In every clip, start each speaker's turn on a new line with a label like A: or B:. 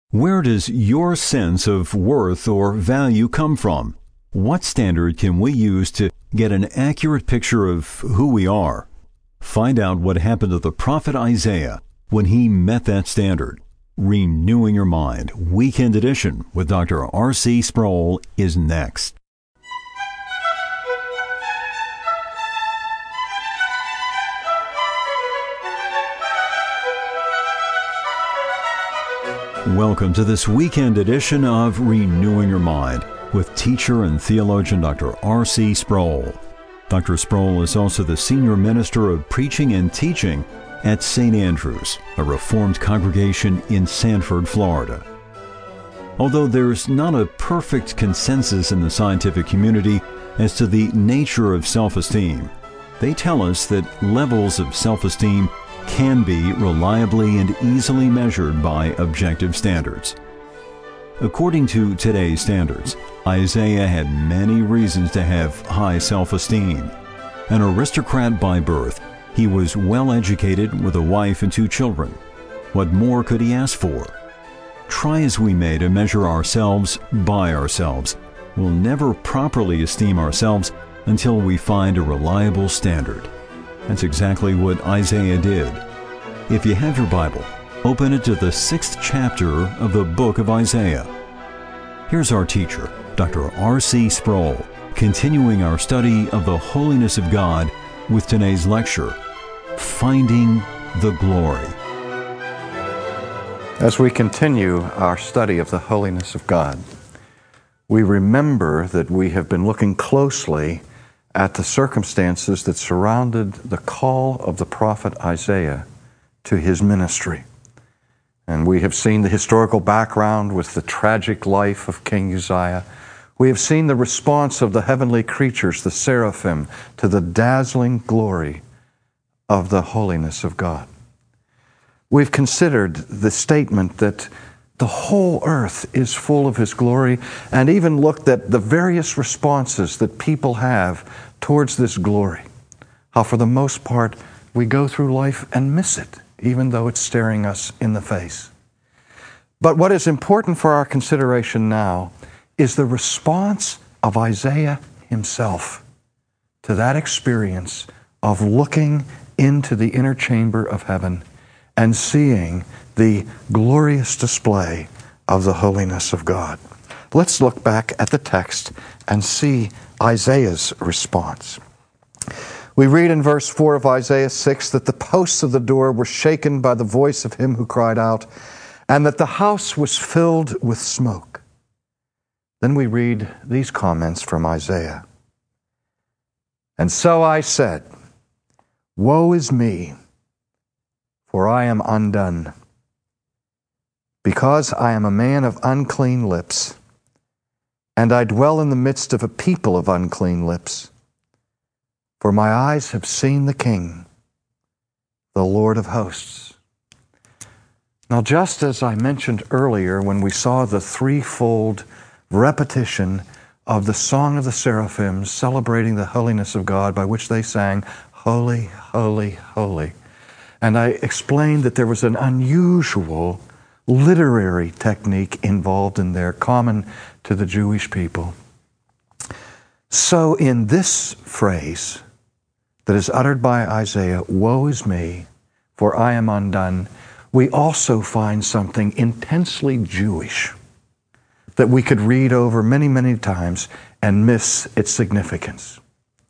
A: Where does your sense of worth or value come from? What standard can we use to get an accurate picture of who we are? Find out what happened to the prophet Isaiah when he met that standard. Renewing Your Mind, Weekend Edition with Dr. R.C. Sproul is next. Welcome to this weekend edition of Renewing Your Mind with teacher and theologian Dr. R.C. Sproul. Dr. Sproul is also the senior minister of preaching and teaching at St. Andrews, a Reformed congregation in Sanford, Florida. Although there's not a perfect consensus in the scientific community as to the nature of self-esteem, they tell us that levels of self-esteem can be reliably and easily measured by objective standards. According to today's standards, Isaiah had many reasons to have high self-esteem. An aristocrat by birth, he was well educated with a wife and 2 children. What more could he ask for? Try as we may to measure ourselves by ourselves, we'll never properly esteem ourselves until we find a reliable standard. That's exactly what Isaiah did. If you have your Bible, open it to the 6th chapter of the book of Isaiah. Here's our teacher, Dr. R.C. Sproul, continuing our study of the holiness of God with today's lecture, Finding the Glory.
B: As we continue our study of the holiness of God, we remember that we have been looking closely at the circumstances that surrounded the call of the prophet Isaiah to his ministry. And we have seen the historical background with the tragic life of King Uzziah. We have seen the response of the heavenly creatures, the seraphim, to the dazzling glory of the holiness of God. We've considered the statement that the whole earth is full of His glory, and even looked at the various responses that people have towards this glory. How for the most part we go through life and miss it, even though it's staring us in the face. But what is important for our consideration now is the response of Isaiah himself to that experience of looking into the inner chamber of heaven and seeing the glorious display of the holiness of God. Let's look back at the text and see Isaiah's response. We read in verse 4 of Isaiah 6 that the posts of the door were shaken by the voice of him who cried out, and that the house was filled with smoke. Then we read these comments from Isaiah. And so I said, Woe is me, for I am undone, because I am a man of unclean lips, and I dwell in the midst of a people of unclean lips. For my eyes have seen the King, the Lord of hosts. Now, just as I mentioned earlier when we saw the threefold repetition of the Song of the Seraphim celebrating the holiness of God, by which they sang, Holy, Holy, Holy. And I explained that there was an unusual literary technique involved in there, common to the Jewish people. So in this phrase that is uttered by Isaiah, Woe is me, for I am undone, we also find something intensely Jewish that we could read over many, many times and miss its significance.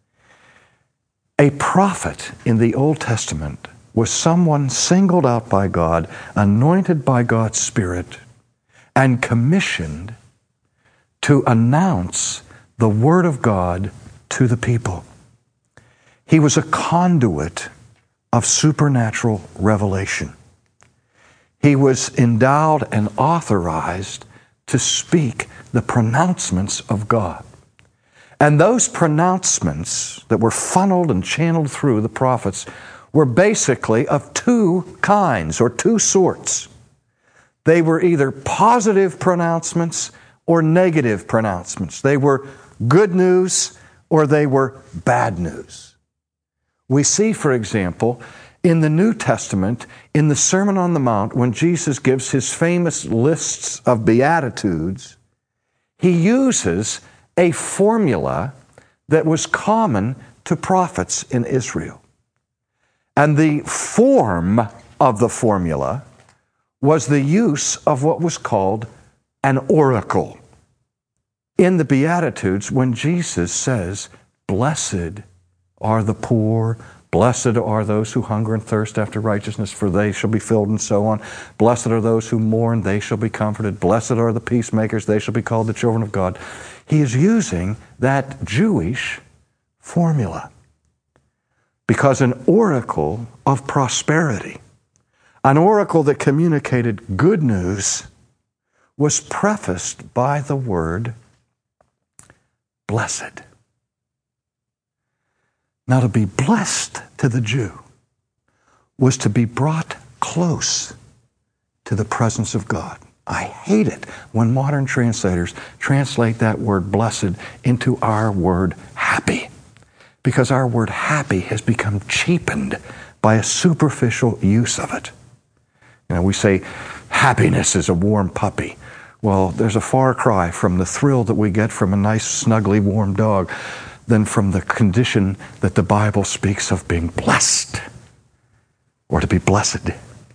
B: A prophet in the Old Testament was someone singled out by God, anointed by God's Spirit, and commissioned to announce the Word of God to the people. He was a conduit of supernatural revelation. He was endowed and authorized to speak the pronouncements of God. And those pronouncements that were funneled and channeled through the prophets were basically of 2 kinds or 2 sorts. They were either positive pronouncements or negative pronouncements. They were good news or they were bad news. We see, for example, In the New Testament, in the Sermon on the Mount, when Jesus gives his famous lists of Beatitudes, he uses a formula that was common to prophets in Israel. And the form of the formula was the use of what was called an oracle. In the Beatitudes, when Jesus says, "Blessed are the poor, blessed are those who hunger and thirst after righteousness, for they shall be filled," and so on. "Blessed are those who mourn, they shall be comforted. Blessed are the peacemakers, they shall be called the children of God." He is using that Jewish formula because an oracle of prosperity, an oracle that communicated good news, was prefaced by the word blessed. Now, to be blessed to the Jew was to be brought close to the presence of God. I hate it when modern translators translate that word blessed into our word happy, because our word happy has become cheapened by a superficial use of it. You know, we say happiness is a warm puppy. Well, there's a far cry from the thrill that we get from a nice, snuggly, warm dog than from the condition that the Bible speaks of being blessed, or to be blessed.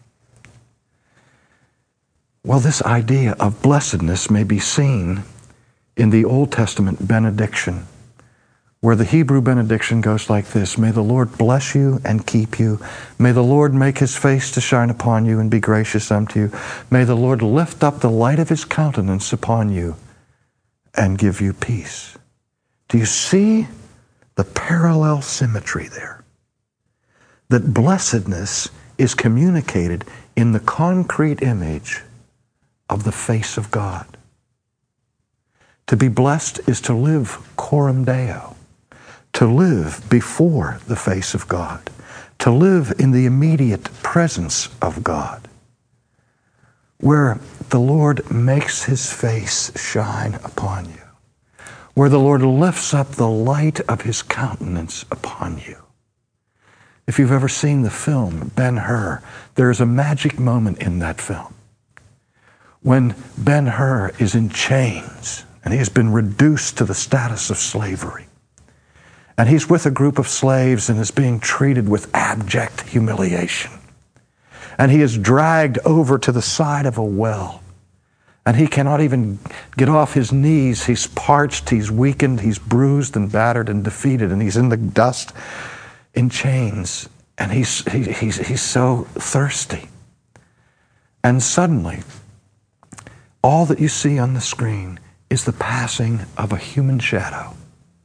B: Well, this idea of blessedness may be seen in the Old Testament benediction, where the Hebrew benediction goes like this: "May the Lord bless you and keep you. May the Lord make his face to shine upon you and be gracious unto you. May the Lord lift up the light of his countenance upon you and give you peace." Do you see the parallel symmetry there? That blessedness is communicated in the concrete image of the face of God. To be blessed is to live coram Deo, to live before the face of God, to live in the immediate presence of God, where the Lord makes his face shine upon you, where the Lord lifts up the light of his countenance upon you. If you've ever seen the film Ben-Hur, there is a magic moment in that film when Ben-Hur is in chains and he has been reduced to the status of slavery. And he's with a group of slaves and is being treated with abject humiliation. And he is dragged over to the side of a well. And he cannot even get off his knees. He's parched, he's weakened, he's bruised and battered and defeated, and he's in the dust in chains. And he's so thirsty. And suddenly, all that you see on the screen is the passing of a human shadow.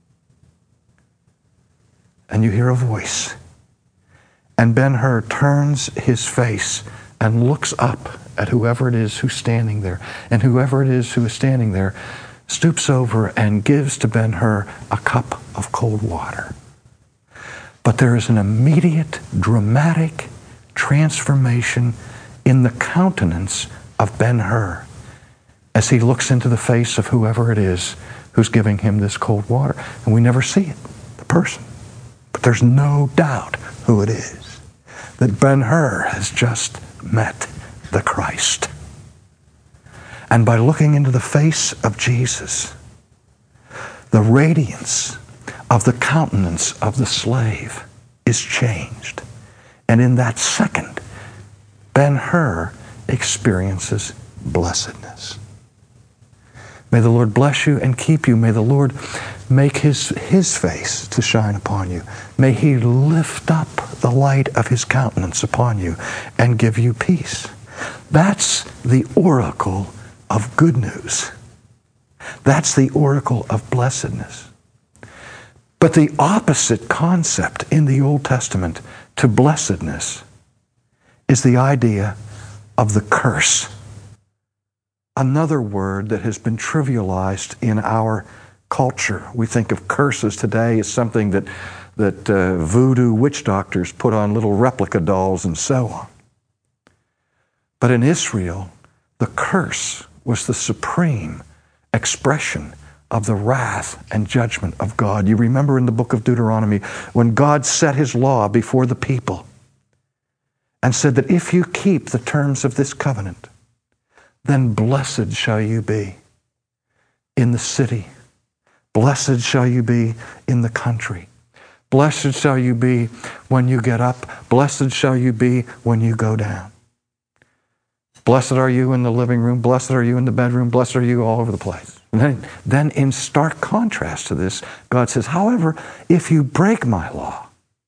B: And you hear a voice. And Ben-Hur turns his face and looks up at whoever it is who's standing there. And whoever it is who is standing there stoops over and gives to Ben-Hur a cup of cold water. But there is an immediate, dramatic transformation in the countenance of Ben-Hur as he looks into the face of whoever it is who's giving him this cold water. And we never see it, the person. But there's no doubt who it is. That Ben-Hur has just met the Christ. And by looking into the face of Jesus, the radiance of the countenance of the slave is changed. And in that second, Ben-Hur experiences blessedness. May the Lord bless you and keep you. May the Lord make his face to shine upon you. May he lift up the light of his countenance upon you and give you peace. That's the oracle of good news. That's the oracle of blessedness. But the opposite concept in the Old Testament to blessedness is the idea of the curse. Another word that has been trivialized in our culture. We think of curses today as something that voodoo witch doctors put on little replica dolls and so on. But in Israel, the curse was the supreme expression of the wrath and judgment of God. You remember in the book of Deuteronomy when God set his law before the people, and said that if you keep the terms of this covenant, then blessed shall you be in the city. Blessed shall you be in the country. Blessed shall you be when you get up. Blessed shall you be when you go down. Blessed are you in the living room. Blessed are you in the bedroom. Blessed are you all over the place. And then in stark contrast to this, God says, however, if you break my law,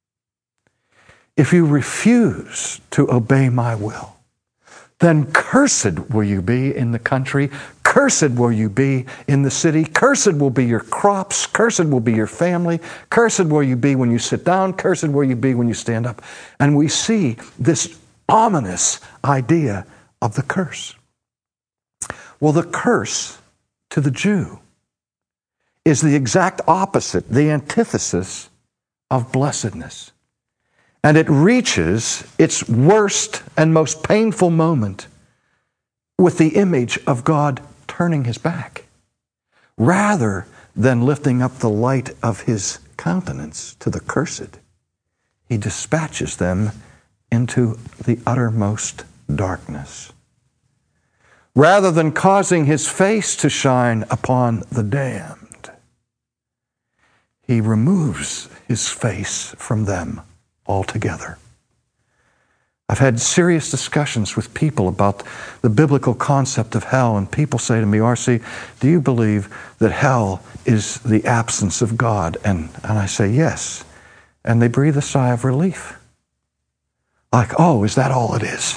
B: if you refuse to obey my will, then cursed will you be in the country, cursed will you be in the city, cursed will be your crops, cursed will be your family, cursed will you be when you sit down, cursed will you be when you stand up. And we see this ominous idea of the curse. Well, the curse to the Jew is the exact opposite, the antithesis of blessedness. And it reaches its worst and most painful moment with the image of God turning his back, rather than lifting up the light of his countenance to the cursed. He dispatches them into the uttermost darkness. Rather than causing his face to shine upon the damned, he removes his face from them altogether. I've had serious discussions with people about the biblical concept of hell, and people say to me, R.C., do you believe that hell is the absence of God? And I say, yes. And they breathe a sigh of relief. Like, oh, is that all it is?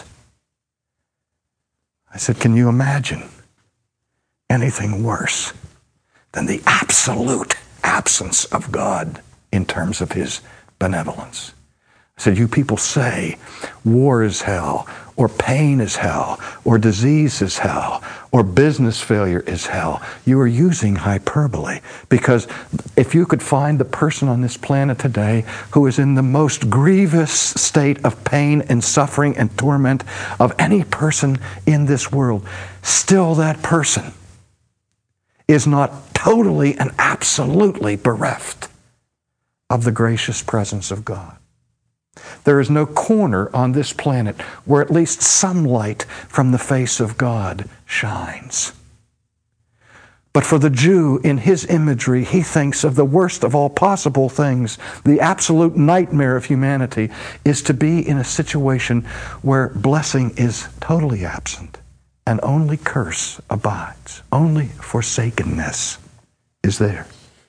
B: I said, can you imagine anything worse than the absolute absence of God in terms of his benevolence? I said, you people say war is hell, or pain is hell, or disease is hell, or business failure is hell. You are using hyperbole, because if you could find the person on this planet today who is in the most grievous state of pain and suffering and torment of any person in this world, still that person is not totally and absolutely bereft of the gracious presence of God. There is no corner on this planet where at least some light from the face of God shines. But for the Jew, in his imagery, he thinks of the worst of all possible things. The absolute nightmare of humanity is to be in a situation where blessing is totally absent and only curse abides. Only forsakenness is there.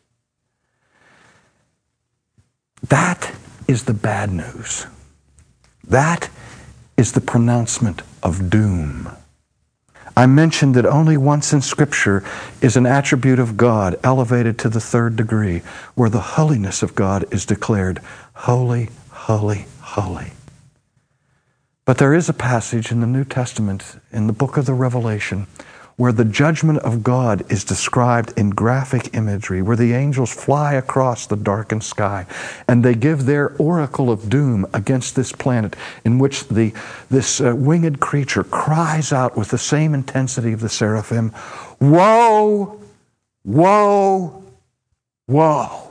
B: That is the bad news. That is the pronouncement of doom. I mentioned that only once in Scripture is an attribute of God elevated to the third degree, where the holiness of God is declared holy, holy, holy. But there is a passage in the New Testament, in the book of the Revelation, where the judgment of God is described in graphic imagery, where the angels fly across the darkened sky, and they give their oracle of doom against this planet, in which this winged creature cries out with the same intensity of the seraphim, woe, woe, woe.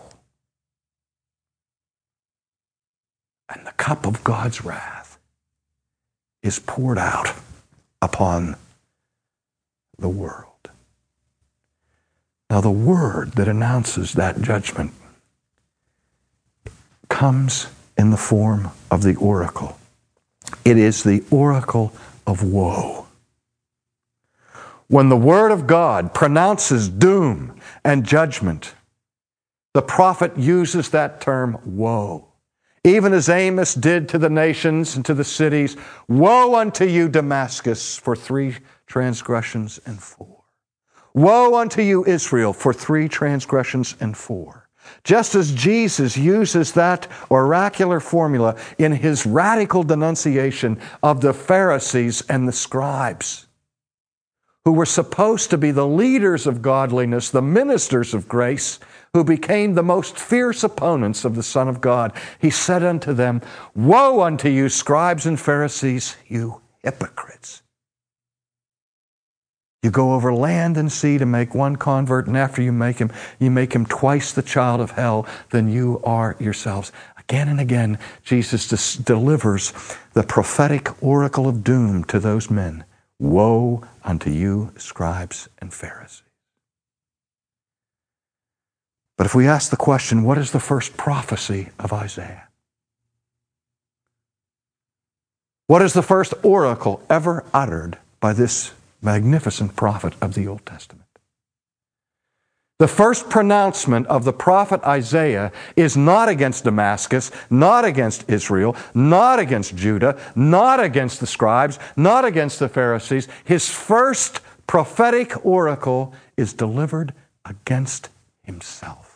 B: And the cup of God's wrath is poured out upon the world. Now, the word that announces that judgment comes in the form of the oracle. It is the oracle of woe. When the word of God pronounces doom and judgment, the prophet uses that term woe. Even as Amos did to the nations and to the cities, woe unto you, Damascus, for 3 transgressions and 4. Woe unto you, Israel, for 3 transgressions and 4. Just as Jesus uses that oracular formula in his radical denunciation of the Pharisees and the scribes, who were supposed to be the leaders of godliness, the ministers of grace, who became the most fierce opponents of the Son of God, he said unto them, woe unto you, scribes and Pharisees, you hypocrites! You go over land and sea to make one convert, and after you make him twice the child of hell than you are yourselves. Again and again, Jesus delivers the prophetic oracle of doom to those men. Woe unto you, scribes and Pharisees. But if we ask the question, what is the first prophecy of Isaiah? What is the first oracle ever uttered by this magnificent prophet of the Old Testament? The first pronouncement of the prophet Isaiah is not against Damascus, not against Israel, not against Judah, not against the scribes, not against the Pharisees. His first prophetic oracle is delivered against himself.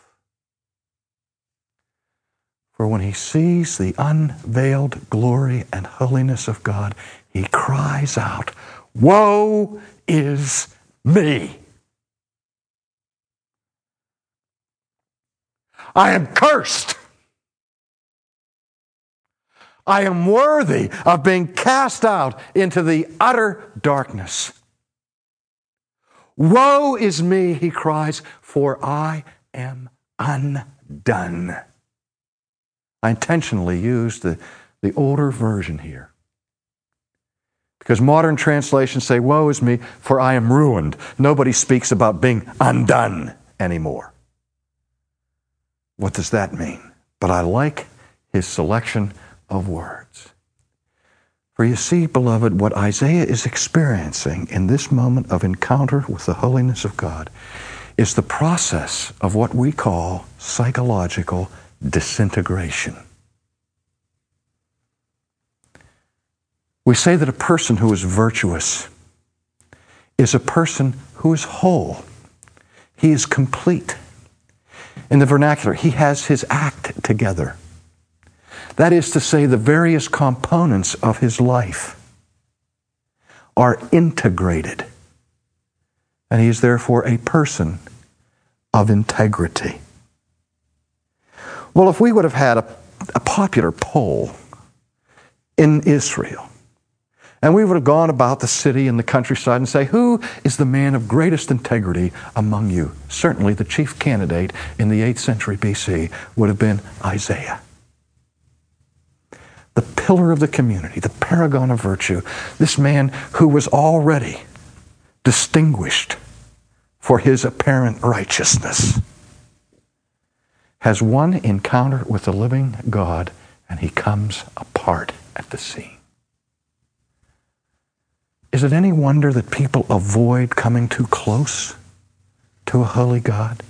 B: For when he sees the unveiled glory and holiness of God, he cries out, "Woe is me! I am cursed. I am worthy of being cast out into the utter darkness. Woe is me," he cries, "for I am undone." I intentionally used the older version here, because modern translations say, "Woe is me, for I am ruined." Nobody speaks about being undone anymore. What does that mean? But I like his selection of words. For you see, beloved, what Isaiah is experiencing in this moment of encounter with the holiness of God is the process of what we call psychological disintegration. We say that a person who is virtuous is a person who is whole. He is complete. In the vernacular, he has his act together. That is to say, the various components of his life are integrated. And he is therefore a person of integrity. Well, if we would have had a popular poll in Israel, and we would have gone about the city and the countryside and say, who is the man of greatest integrity among you? Certainly the chief candidate in the 8th century BC would have been Isaiah. The pillar of the community, the paragon of virtue, this man who was already distinguished for his apparent righteousness, has one encounter with the living God, and he comes apart at the seam. Is it any wonder that people avoid coming too close to a holy God?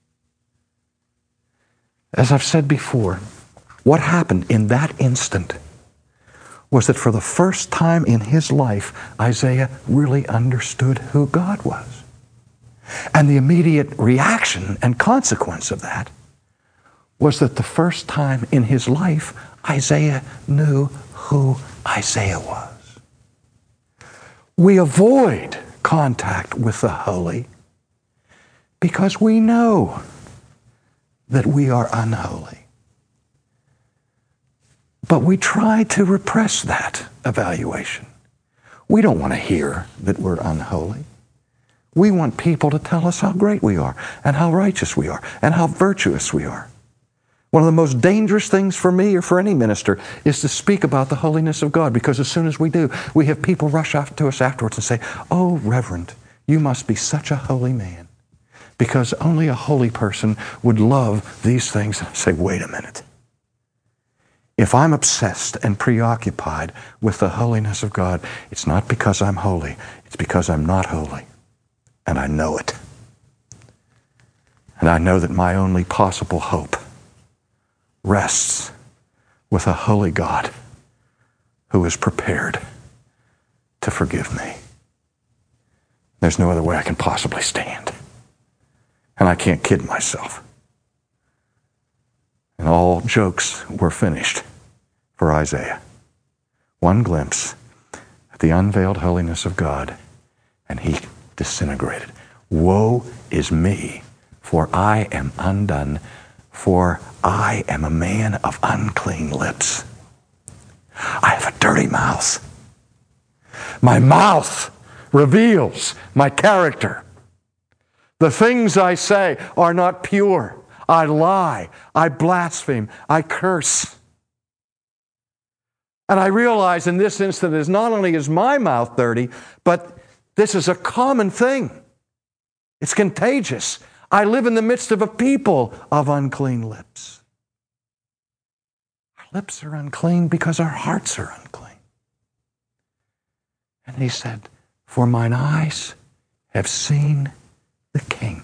B: As I've said before, what happened in that instant was that for the first time in his life, Isaiah really understood who God was. And the immediate reaction and consequence of that was that the first time in his life, Isaiah knew who Isaiah was. We avoid contact with the holy because we know that we are unholy. But we try to repress that evaluation. We don't want to hear that we're unholy. We want people to tell us how great we are and how righteous we are and how virtuous we are. One of the most dangerous things for me or for any minister is to speak about the holiness of God, because as soon as we do, we have people rush up to us afterwards and say, "Oh, Reverend, you must be such a holy man, because only a holy person would love these things." I say, wait a minute. If I'm obsessed and preoccupied with the holiness of God, it's not because I'm holy, it's because I'm not holy. And I know it. And I know that my only possible hope rests with a holy God who is prepared to forgive me. There's no other way I can possibly stand. And I can't kid myself. And all jokes were finished for Isaiah. One glimpse at the unveiled holiness of God, and he disintegrated. Woe is me, for I am undone, for I am a man of unclean lips. I have a dirty mouth. My mouth reveals my character. The things I say are not pure. I lie. I blaspheme. I curse. And I realize in this instant is not only is my mouth dirty, but this is a common thing. It's contagious. I live in the midst of a people of unclean lips. Our lips are unclean because our hearts are unclean. And he said, for mine eyes have seen the King.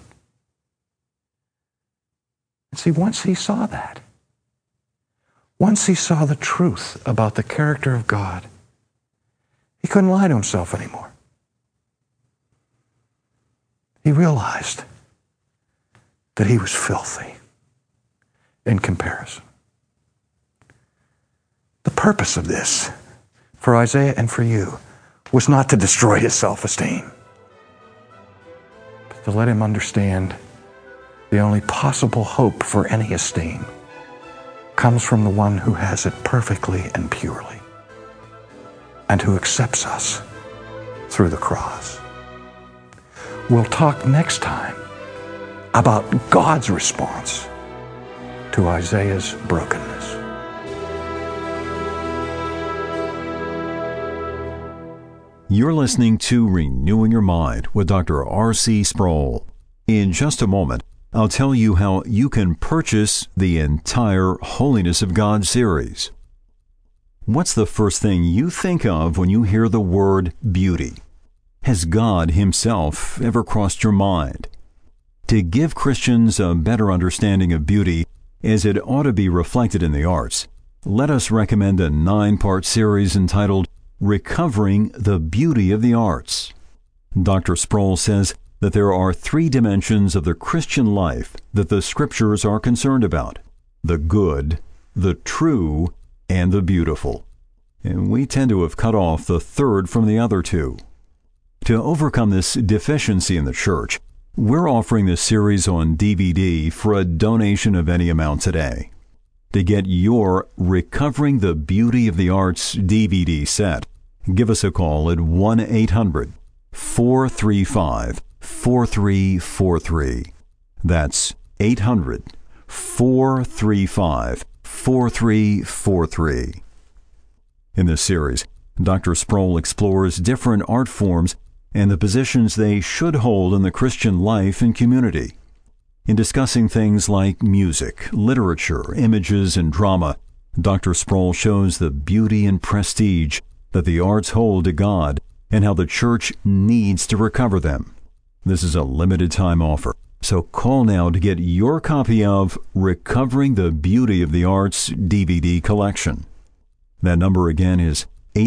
B: And see, once he saw that, once he saw the truth about the character of God, he couldn't lie to himself anymore. He realized that he was filthy in comparison. The purpose of this for Isaiah and for you was not to destroy his self-esteem, but to let him understand the only possible hope for any esteem comes from the one who has it perfectly and purely, and who accepts us through the cross. We'll talk next time about God's response to Isaiah's brokenness.
A: You're listening to Renewing Your Mind with Dr. R.C. Sproul. In just a moment, I'll tell you how you can purchase the entire Holiness of God series. What's the first thing you think of when you hear the word beauty? Has God Himself ever crossed your mind? To give Christians a better understanding of beauty, as it ought to be reflected in the arts, let us recommend a 9-part series entitled Recovering the Beauty of the Arts. Dr. Sproul says that there are 3 dimensions of the Christian life that the Scriptures are concerned about: the good, the true, and the beautiful. And we tend to have cut off the third from the other 2. To overcome this deficiency in the church, we're offering this series on DVD for a donation of any amount today. To get your Recovering the Beauty of the Arts DVD set, give us a call at 1-800-435-4343. That's 800-435-4343. In this series, Dr. Sproul explores different art forms and the positions they should hold in the Christian life and community. In discussing things like music, literature, images, and drama, Dr. Sproul shows the beauty and prestige that the arts hold to God and how the church needs to recover them. This is a limited time offer, so call now to get your copy of Recovering the Beauty of the Arts DVD collection. That number again is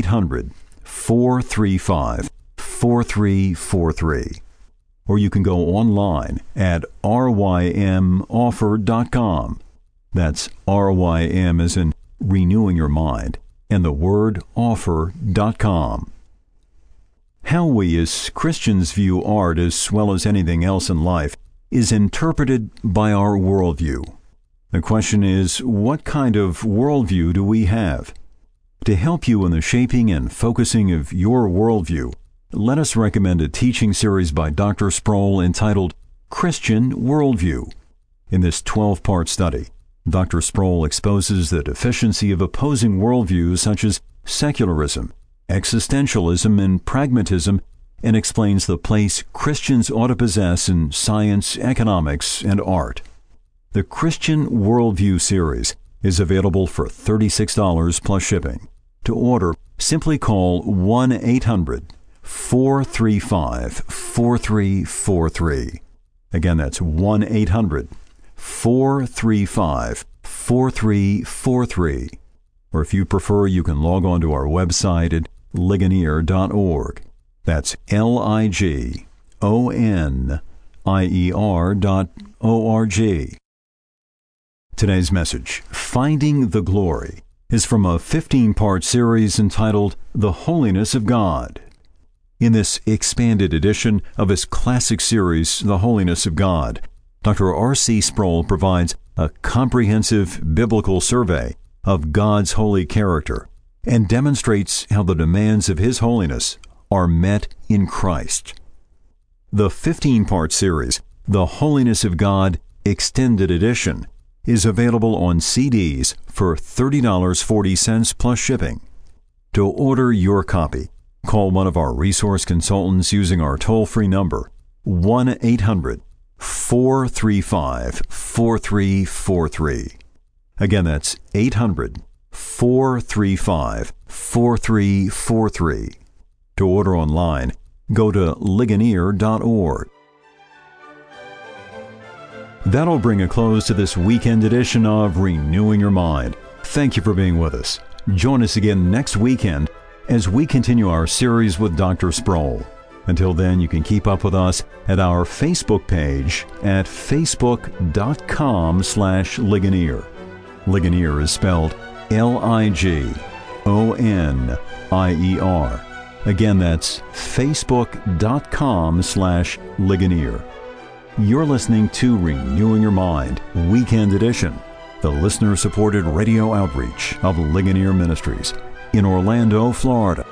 A: 800-435-4343. Or you can go online at rymoffer.com. That's RYM as in renewing your mind, and the word offer.com. How we as Christians view art, as well as anything else in life, is interpreted by our worldview. The question is, what kind of worldview do we have? To help you in the shaping and focusing of your worldview, let us recommend a teaching series by Dr. Sproul entitled Christian Worldview. In this 12-part study, Dr. Sproul exposes the deficiency of opposing worldviews such as secularism, existentialism, and pragmatism, and explains the place Christians ought to possess in science, economics, and art. The Christian Worldview series is available for $36 plus shipping. To order, simply call 1-800-435-4343. Again, that's 1-800-435-4343. Or if you prefer, you can log on to our website at ligonier.org. That's ligonier.org. Today's message, Finding the Glory, is from a 15-part series entitled The Holiness of God. In this expanded edition of his classic series, The Holiness of God, Dr. R.C. Sproul provides a comprehensive biblical survey of God's holy character and demonstrates how the demands of His holiness are met in Christ. The 15-part series, The Holiness of God, Extended Edition is available on CDs for $30.40 plus shipping. To order your copy, call one of our resource consultants using our toll-free number, 1-800-435-4343. Again, that's 800-435-4343. To order online, go to Ligonier.org. That'll bring a close to this weekend edition of Renewing Your Mind. Thank you for being with us. Join us again next weekend as we continue our series with Dr. Sproul. Until then, you can keep up with us at our Facebook page at facebook.com/Ligonier. Ligonier is spelled Ligonier. Again, that's facebook.com/Ligonier. You're listening to Renewing Your Mind, Weekend Edition, the listener-supported radio outreach of Ligonier Ministries in Orlando, Florida.